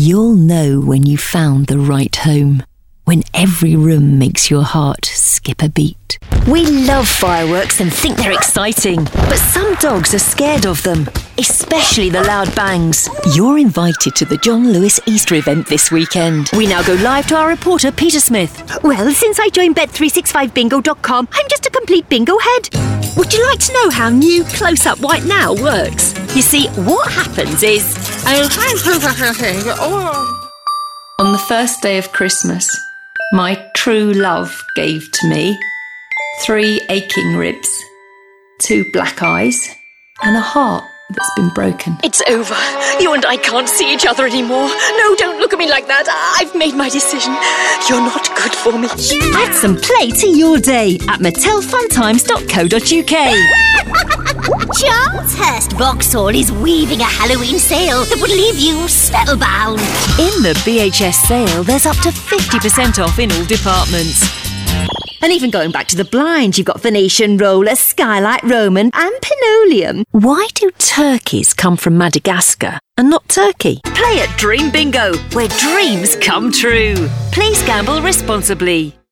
You'll know when you've found the right home. When every room makes your heart skip a beat. We love fireworks and think they're exciting, but some dogs are scared of them, especially the loud bangs. You're invited to the John Lewis Easter event this weekend. We now go live to our reporter, Peter Smith. Well, since I joined Bet365Bingo.com, I'm just a complete bingo head. Would you like to know how new Close-Up White Now works? You see, what happens is... On the first day of Christmas, my true love gave to me 3 aching ribs, 2 black eyes, and a heart that's been broken. It's over. You and I can't see each other anymore. No, don't look at me like that. I've made my decision. You're not good for me. Add some play to your day at mattelfuntimes.co.uk. Charleshurst Vauxhall is weaving a Halloween sale that would leave you spellbound. In the BHS sale, there's up to 50% off in all departments. And even going back to the blinds, you've got Venetian roller, skylight Roman and Pinoleum. Why do turkeys come from Madagascar and not Turkey? Play at Dream Bingo, where dreams come true. Please gamble responsibly.